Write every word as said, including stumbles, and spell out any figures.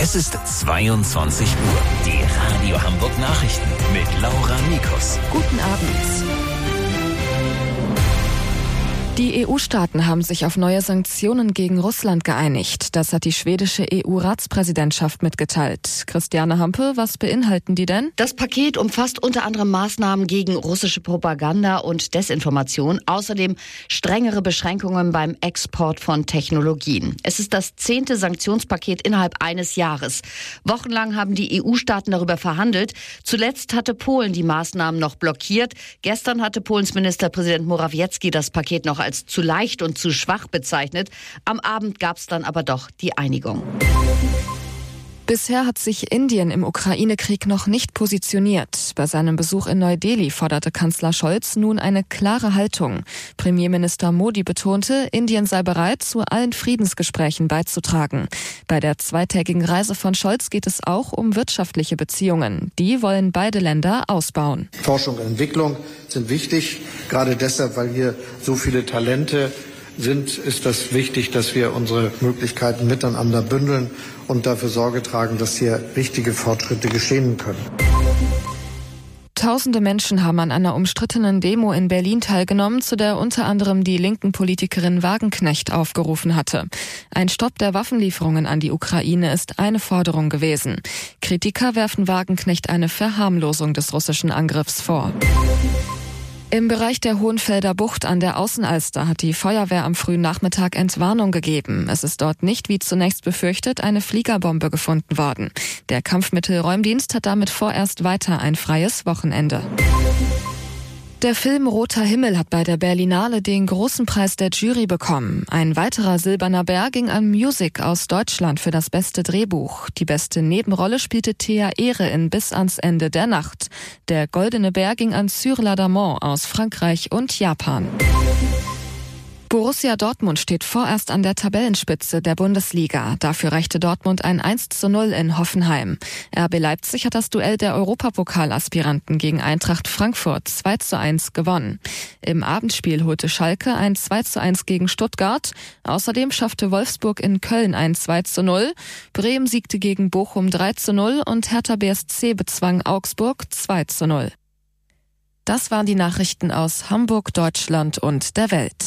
Es ist zweiundzwanzig Uhr. Die Radio Hamburg Nachrichten mit Laura Mikus. Guten Abend. Die E U-Staaten haben sich auf neue Sanktionen gegen Russland geeinigt. Das hat die schwedische E U-Ratspräsidentschaft mitgeteilt. Christiane Hampe, was beinhalten die denn? Das Paket umfasst unter anderem Maßnahmen gegen russische Propaganda und Desinformation, außerdem strengere Beschränkungen beim Export von Technologien. Es ist das zehnte Sanktionspaket innerhalb eines Jahres. Wochenlang haben die E U-Staaten darüber verhandelt. Zuletzt hatte Polen die Maßnahmen noch blockiert. Gestern hatte Polens Ministerpräsident Morawiecki das Paket noch als zu leicht und zu schwach bezeichnet. Am Abend gab es dann aber doch die Einigung. Bisher hat sich Indien im Ukraine-Krieg noch nicht positioniert. Bei seinem Besuch in Neu-Delhi forderte Kanzler Scholz nun eine klare Haltung. Premierminister Modi betonte, Indien sei bereit, zu allen Friedensgesprächen beizutragen. Bei der zweitägigen Reise von Scholz geht es auch um wirtschaftliche Beziehungen. Die wollen beide Länder ausbauen. Forschung und Entwicklung sind wichtig, gerade deshalb, weil hier so viele Talente sind, ist das wichtig, dass wir unsere Möglichkeiten miteinander bündeln und dafür Sorge tragen, dass hier richtige Fortschritte geschehen können. Tausende Menschen haben an einer umstrittenen Demo in Berlin teilgenommen, zu der unter anderem die linken Politikerin Wagenknecht aufgerufen hatte. Ein Stopp der Waffenlieferungen an die Ukraine ist eine Forderung gewesen. Kritiker werfen Wagenknecht eine Verharmlosung des russischen Angriffs vor. Im Bereich der Hohenfelder Bucht an der Außenalster hat die Feuerwehr am frühen Nachmittag Entwarnung gegeben. Es ist dort nicht, wie zunächst befürchtet, eine Fliegerbombe gefunden worden. Der Kampfmittelräumdienst hat damit vorerst weiter ein freies Wochenende. Der Film Roter Himmel hat bei der Berlinale den großen Preis der Jury bekommen. Ein weiterer silberner Bär ging an Music aus Deutschland für das beste Drehbuch. Die beste Nebenrolle spielte Thea Ehre in Bis ans Ende der Nacht. Der goldene Bär ging an Sur l'Adamant aus Frankreich und Japan. Borussia Dortmund steht vorerst an der Tabellenspitze der Bundesliga. Dafür reichte Dortmund ein eins zu null in Hoffenheim. R B Leipzig hat das Duell der Europapokalaspiranten gegen Eintracht Frankfurt zwei zu eins gewonnen. Im Abendspiel holte Schalke ein zwei zu eins gegen Stuttgart. Außerdem schaffte Wolfsburg in Köln ein zwei zu null. Bremen siegte gegen Bochum drei zu null und Hertha B S C bezwang Augsburg zwei zu null. Das waren die Nachrichten aus Hamburg, Deutschland und der Welt.